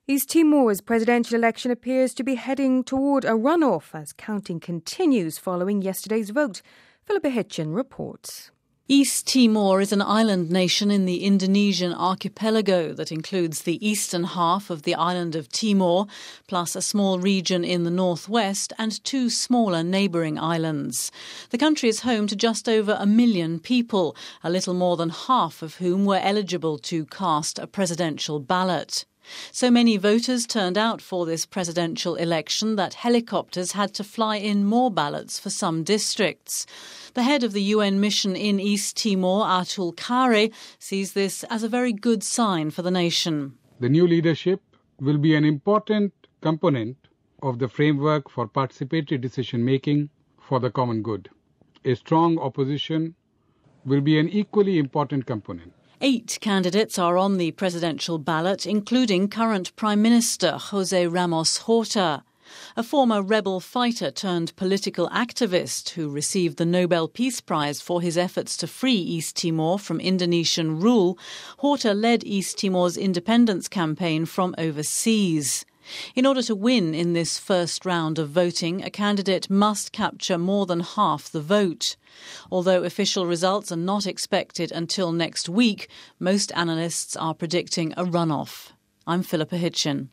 East Timor's presidential election appears to be heading toward a runoff as counting continues following yesterday's vote. Philippa Hitchin reports. East Timor is an island nation in the Indonesian archipelago that includes the eastern half of the island of Timor, plus a small region in the northwest and two smaller neighbouring islands. The country is home to just over 1 million people, a little more than half of whom were eligible to cast a presidential ballot. So many voters turned out for this presidential election that helicopters had to fly in more ballots for some districts. The head of the UN mission in East Timor, Atul Kare, sees this as a very good sign for the nation. The new leadership will be an important component of the framework for participatory decision-making for the common good. A strong opposition will be an equally important component. 8 candidates are on the presidential ballot, including current Prime Minister José Ramos Horta, a former rebel fighter turned political activist who received the Nobel Peace Prize for his efforts to free East Timor from Indonesian rule. Horta led East Timor's independence campaign from overseas. In order to win in this first round of voting, a candidate must capture more than half the vote. Although official results are not expected until next week, most analysts are predicting a runoff. I'm Philippa Hitchin.